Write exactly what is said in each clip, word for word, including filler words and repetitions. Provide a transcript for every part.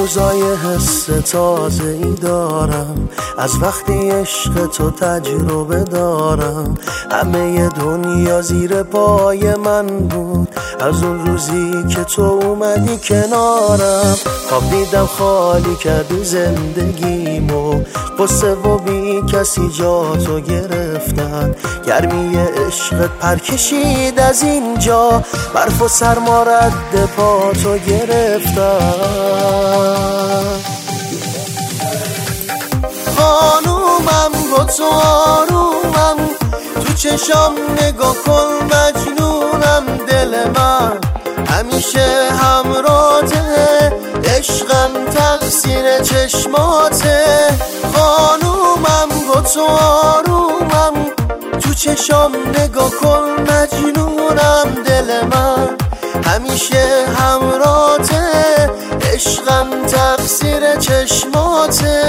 روزای حس تازه ای دارم، از وقتی عشق تو تجربه دارم. همه دنیا زیر پای من بود از اون روزی که تو اومدی کنارم. خواب دیدم خالی کردی زندگیمو، قصه و بی کسی جا تو گرفتن. گرمی عشقت پر کشید از اینجا، برف و سرما رد پا تو گرفتن. خانومم با تو آرومم، تو چشام نگاه کن مجنونم. دل من همیشه همراته، عشقم تقصیر چشماته. خانومم با تو آرومم، تو چشام نگاه کن مجنونم. دل من همیشه همراته، عشقم تقصیر چشماته.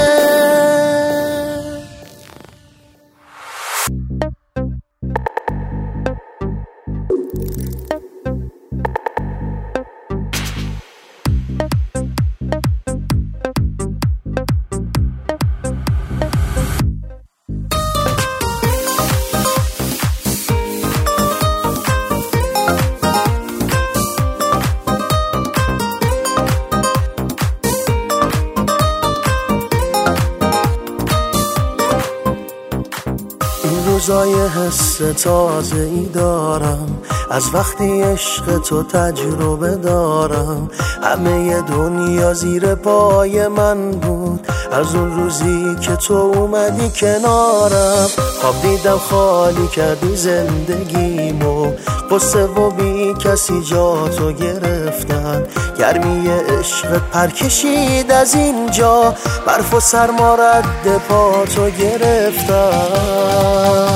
روزای حس تازه ای دارم، از وقتی عشق تو تجربه دارم. همه دنیا زیر پای من بود از اون روزی که تو اومدی کنارم. خواب دیدم خالی کردی زندگیمو، قصه و بی کسی جا تو گرفتن. گرمی عشقت پر کشید از اینجا، برف و سرما رد پا تو گرفتن.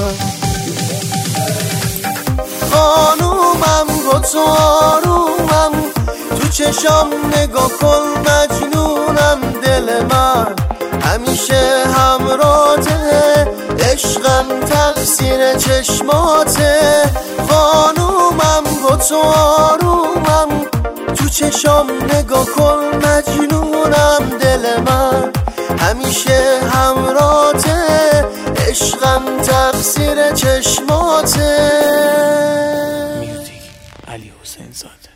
خانومم با تو آرومم، تو چشام نگاه کن مجنونم. دل من همیشه همراته، عشقم تقصیر چشماته. خانومم با تو آرومم، تو چشام نگاه کن مجنونم. دل من همیشه همراته، عشقم تقصیر چشماته. میوزیک علی حسین زاده.